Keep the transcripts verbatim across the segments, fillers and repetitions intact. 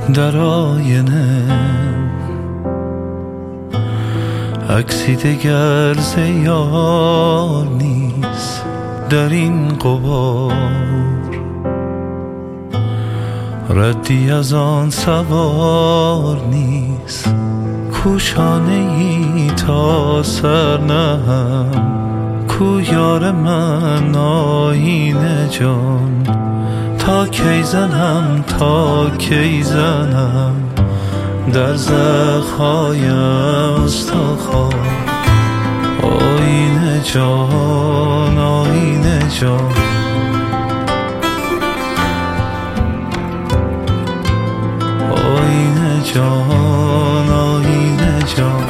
در آینه عکسی دگر ز یار نیست در این غبار، ردی از آن سوار نیست کو شانه ای تا سر نهم، کو یار من آیینه جان تا کی زنم تا کی زنم در زخم‌های استخوان. آیینه جان آیینه جان آیینه جان آیینه جان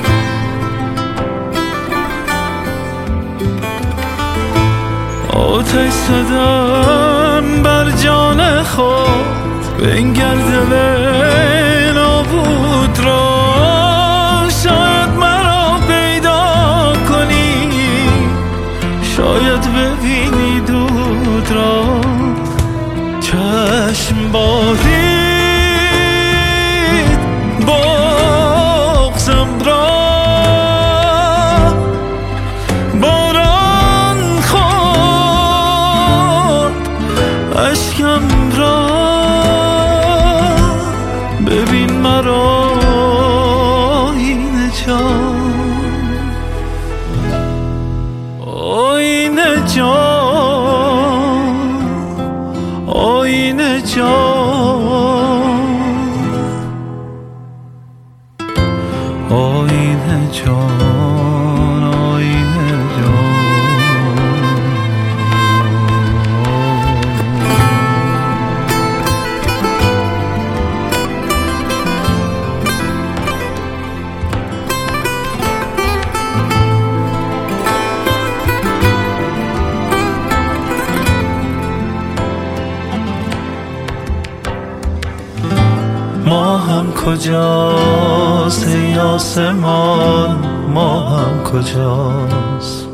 آتش زدم بر جان خود بنگر دل نابود را، شاید مرا پیدا کنی شاید ببینی دود را. چشم بارید بغضم را، باران خورد اشکم را، ببین مرا آینه جان آینه جان آینه جان آینه جان آینه جان. ما هم کجاست ای آسمان، ما هم کجاست،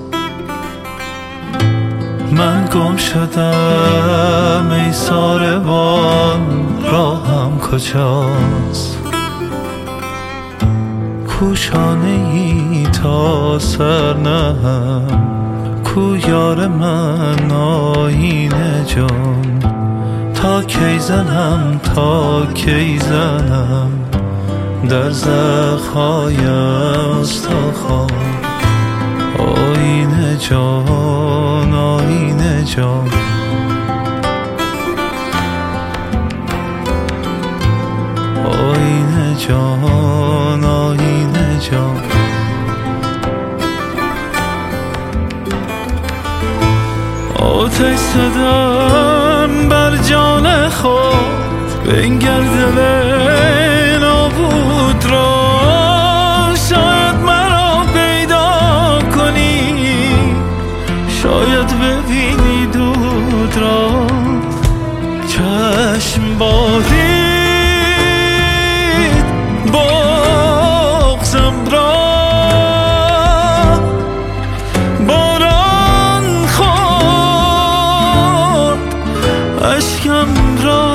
من گم شدم ای ساربان راهم کجاست، کو شانه ای تا سر نهم، کو یار من آیینه جان تا کی زنم تا کی زنم در زخم‌های استخوان. آینه جان آینه جان آینه جان آینه جان آتش زدم بر جان خود بنگر دل نابود را، شاید مرا پیدا کنی شاید ببینی دود را. چشم بارید بغضم را، باران خورد اشکم را،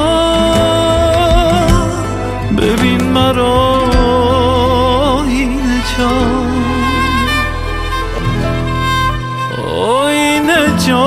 ببین مرا آینه جان آینه جان